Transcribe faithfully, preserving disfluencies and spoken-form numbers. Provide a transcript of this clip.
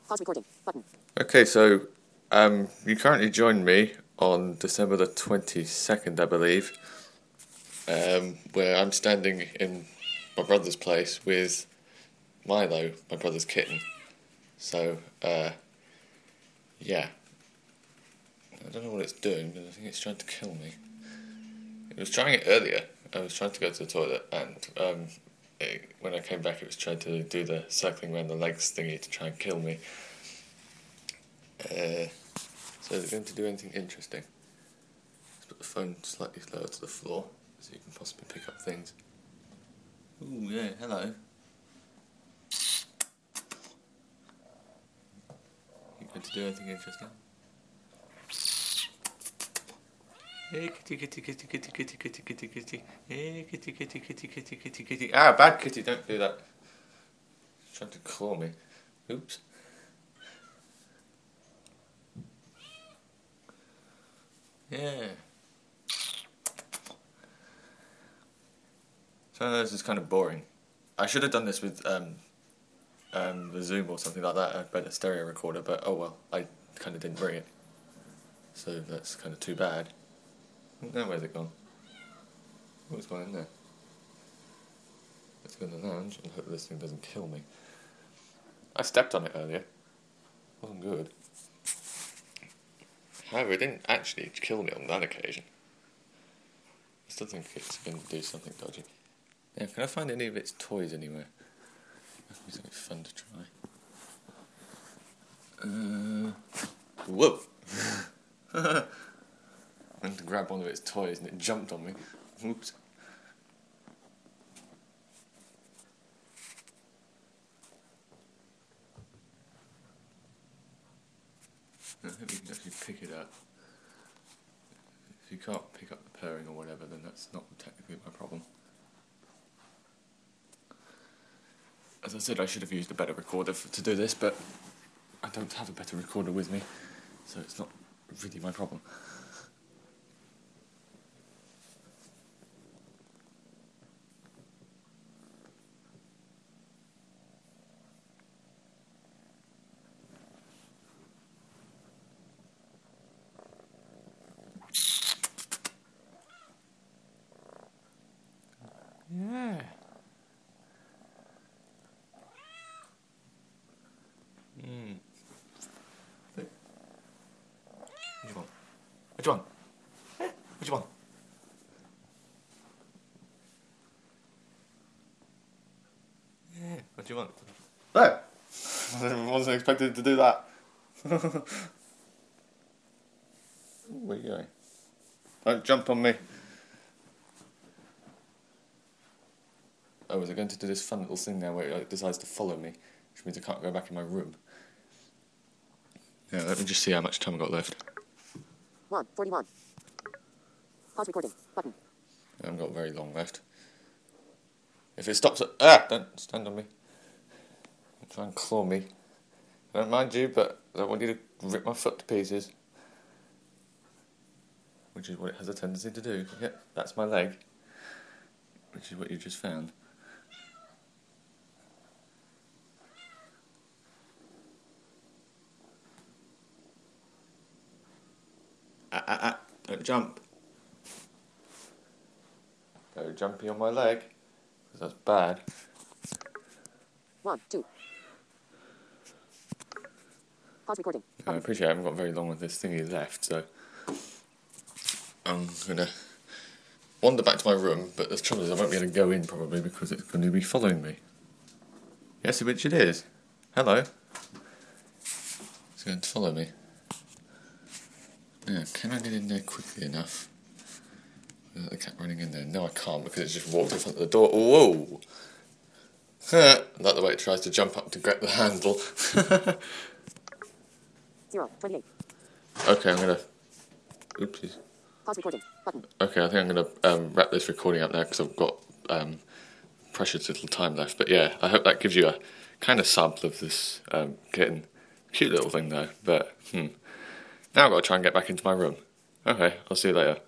Pause recording. Button. Okay, so um, you currently joined me on December the twenty-second, I believe, um, where I'm standing in my brother's place with Milo, my brother's kitten. So, uh, yeah. I don't know what it's doing, but I think it's trying to kill me. It was trying it earlier. I was trying to go to the toilet, and um, it, when I came back, it was trying to do the circling around the legs thingy to try and kill me. Uh, so is it going to do anything interesting? Let's put the phone slightly lower to the floor so you can possibly pick up things. Ooh, yeah, hello. You going to do anything interesting? Hey, kitty, kitty, kitty, kitty, kitty, kitty, kitty, kitty. Hey, kitty, kitty, kitty, kitty, kitty, kitty. Ah, bad kitty, don't do that. It's trying to claw me. Oops. Yeah. So I know this is kind of boring. I should have done this with um, um, the Zoom or something like that, a better stereo recorder, but oh well, I kind of didn't bring it. So that's kind of too bad. Now where's it gone? What's gone in there? Let's go in the lounge and hope this thing doesn't kill me. I stepped on it earlier. Wasn't good. However, it didn't actually kill me on that occasion. I still think it's going to do something dodgy. Yeah, can I find any of its toys anywhere? That would be something fun to try. Uh, whoa! I went to grab one of its toys and it jumped on me. Oops. I hope you can actually pick it up. If you can't pick up the purring or whatever, then that's not technically my problem. As I said, I should have used a better recorder for, to do this, but I don't have a better recorder with me, so it's not really my problem. Yeah. Hmm. What do you want? What do you want? What do you want? Yeah. What do you want? No! I wasn't expected to do that. Where are you going? Don't jump on me. Oh, is it going to do this fun little thing now where it like, decides to follow me, which means I can't go back in my room? Yeah, let me just see how much time I've got left. one forty-one. Pause recording. Button. I haven't got very long left. If it stops at... Ah! Don't stand on me. Don't try and claw me. I don't mind you, but I don't want you to rip my foot to pieces. Which is what it has a tendency to do. Yep, that's my leg. Which is what you just found. Ah, ah, ah. Don't jump. Go jumpy on my leg. Because that's bad. one, two. Pause recording. I appreciate I haven't got very long with this thingy left, so I'm going to wander back to my room, but the trouble is I won't be able to go in probably because it's going to be following me. Yes, which it is. Hello. It's going to follow me. Yeah, can I get in there quickly enough without the cat running in there? No, I can't because it's just walked in front of the door. Whoa! That's the way it tries to jump up to grab the handle. zero, twenty-eight. Okay, I'm going to... Oopsies. Pause recording. Button. Okay, I think I'm going to um, wrap this recording up now because I've got um, precious little time left. But yeah, I hope that gives you a kind of sample of this um, kitten. Cute little thing though, but hmm. Now I've got to try and get back into my room. Okay, I'll see you later.